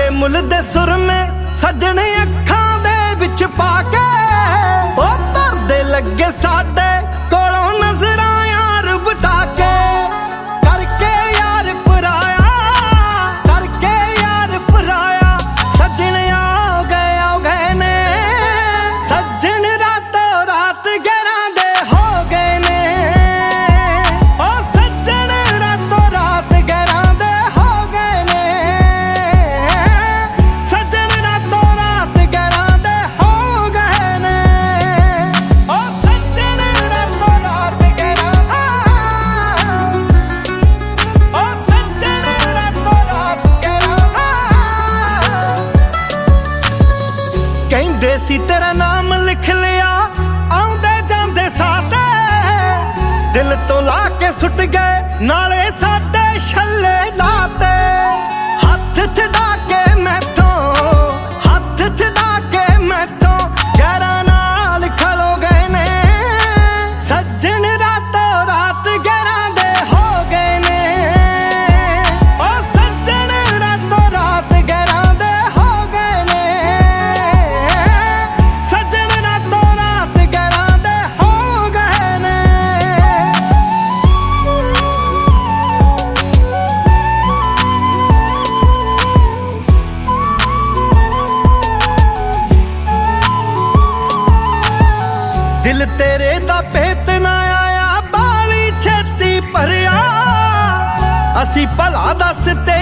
बेमुल दे सुरमे सजने अखां दे विच पाके ओ तरदे लगे साडे कोलों नजरां यार बटा के करके यार पराया सजन आ गए ने सजन रातों रात गैरां दे हो गए ने ओ सजन रातों रात गैरां दे हो गए ने सजन रातों रात गैरां दे हो गए ने ओ सजन रातों रात गैरां ओ सजन रातों रात गैरां कहंदे सी तेरा नाम लिख लिया आउंदे जांदे साथे दिल तो ला के सुट गए नाले साडे छल्ले लाते हथ छड़ा के मैथों गैरा नाल खलो गए ने सज्जन रातों रात गैरां दे हो गए ने ओ सज्जन रातों रात गैरां दे हो गए ने सज्जन रातों रात गैरां दे हो गए ने दिल तेरे दा भेत ना आया बाली छेती भरिया असी भला दस ते